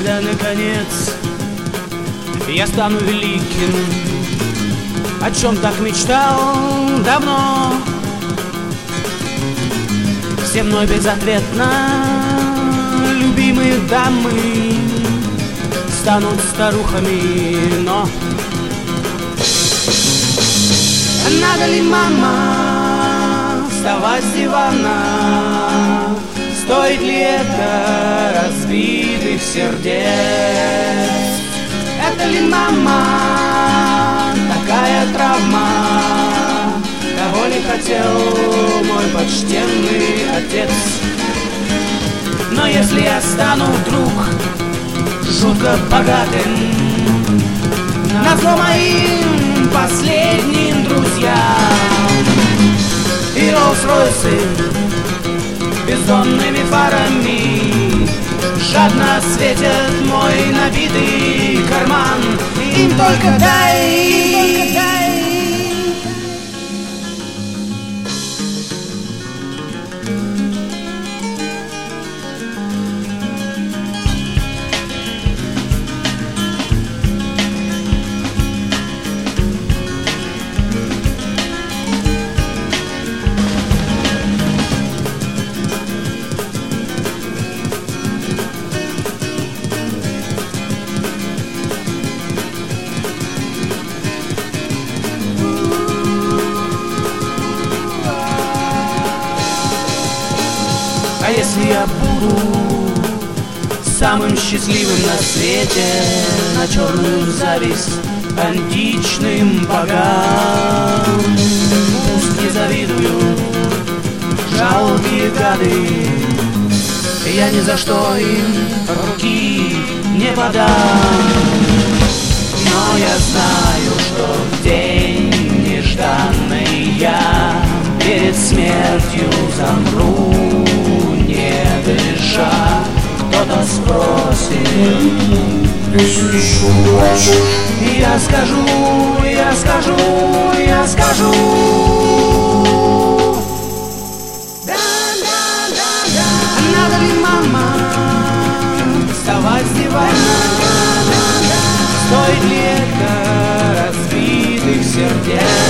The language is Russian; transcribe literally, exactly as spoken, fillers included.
когда наконец я стану великим, о чем так мечтал давно. Все мной безответно любимые дамы станут старухами, но надо ли, мама, вставать с дивана? Стоит ли это разбитых сердец? Это ли, мама, такая травма? Кого ли хотел мой почтенный отец? Но если я стану вдруг жутко богатым, назло моим последним друзьям, и Роллс-Ройсы бездонными фарами жадно светят мой набитый карман, им только дай, им только дай. А если я буду самым счастливым на свете, на черную зависть античным богам, пусть не завидуют жалкие гады, я ни за что им руки не подам. Но я знаю, что в день нежданный я перед смертью замру, кто-то спросит, и я скажу, я скажу, я скажу. Да, да, да, да. Надо ли, мама, вставать с дивана? Стоит ли это разбитых сердец?